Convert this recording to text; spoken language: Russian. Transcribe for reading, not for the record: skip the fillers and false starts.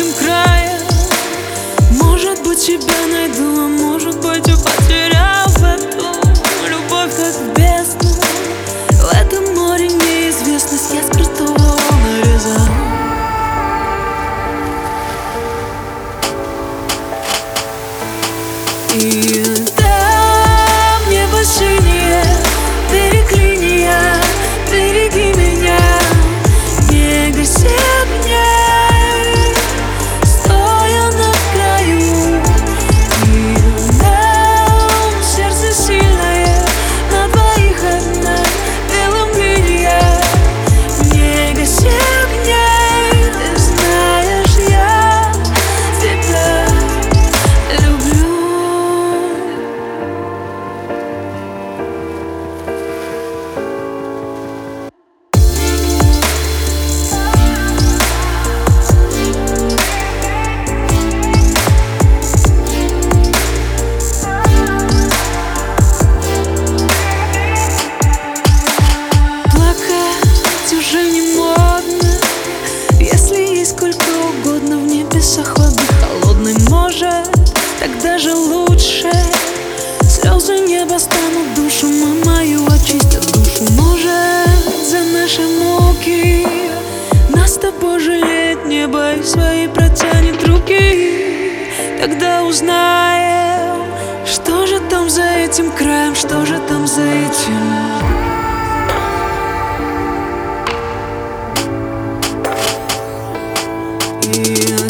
этим краем. Может быть, тебя найду, а может быть, и потерял эту любовь, как в бездну. В этом море неизвестность, я с крутого нарезал. И там небо синее, береги меня, береги меня, не гаси огня, стоя на краю. И нам сердце сильное, на двоих одна белым линия, не гаси огня, ты знаешь, я тебя люблю. Уже не модно, если есть сколько угодно в небесах воды холодной, может, так даже лучше. Слезы неба станут душем, а мою очистят душу. Может, за наши муки нас с тобой жалеет небо и свои протянет руки. Тогда узнаем, что же там за этим краем, что же там за этим. Yeah.